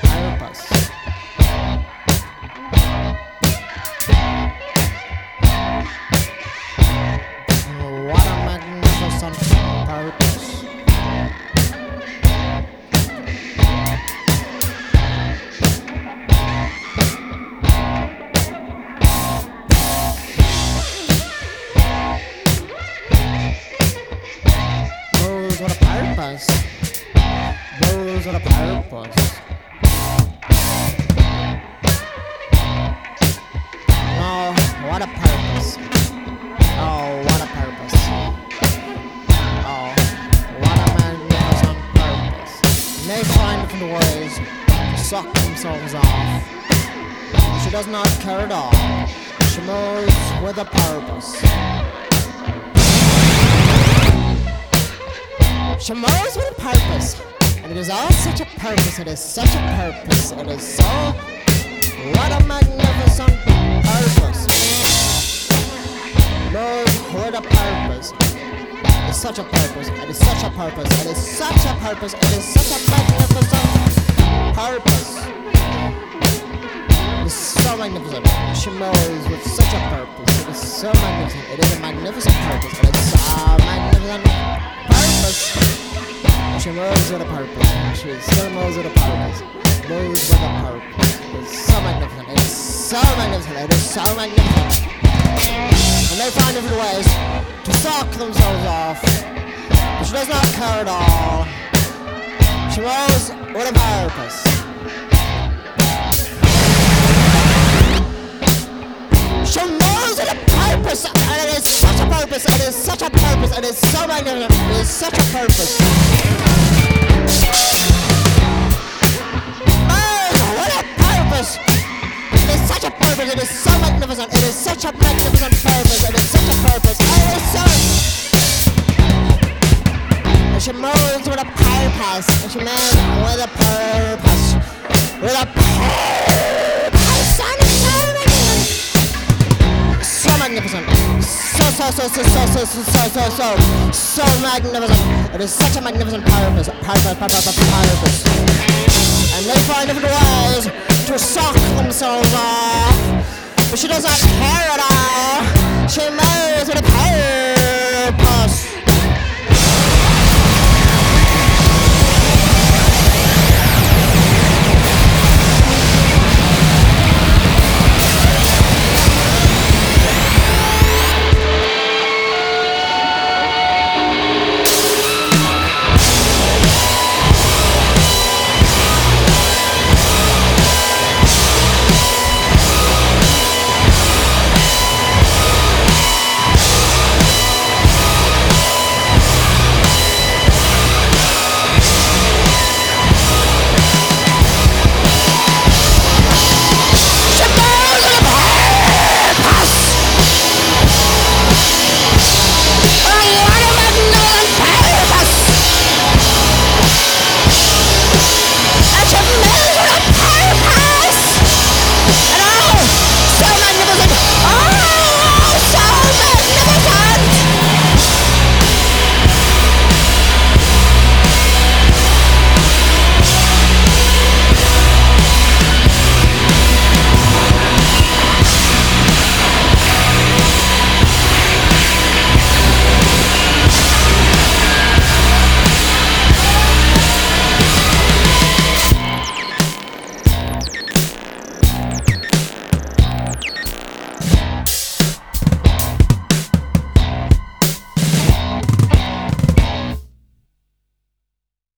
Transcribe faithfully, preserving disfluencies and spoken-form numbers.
purpose. What a magnificent purpose. Those with a purpose. Those with a purpose. Oh, what a purpose. Oh, what a purpose. Oh, what a magnificent purpose. And they find different ways to suck themselves off. She does not care at all. She moves with a purpose. She moves with a purpose. And it is all such a purpose. It is such a purpose. It is so... What a magnificent purpose. Moves with a purpose. It is such a purpose. It is such a purpose. It is such a purpose. It is such a magnificent purpose. It is so magnificent. She moves with such a purpose. It is so magnificent. It is a magnificent purpose. It is so magnificent purpose. She moves with a purpose. She still moves with a purpose. Moves with a purpose. It is so magnificent. It is so magnificent. It is so magnificent. And they find different ways to suck themselves off. But she does not care at all. She moves with a purpose. She moves with a purpose. And it is such a purpose. It is such a purpose. It is so magnificent. It is such a purpose. Oh, what a purpose. It is such a purpose. It is so magnificent. It is such a magnificent purpose. It is such a purpose. It is so... And she moves with a purpose. And she moves with a purpose. With a purpose. And it's so magnificent. So, so, so, so, so, so, so, so, so, so, so magnificent. It is such a magnificent purpose. Purpose, purpose, purpose. And they find different ways to suck themselves off. But she does not care at all. She moves with a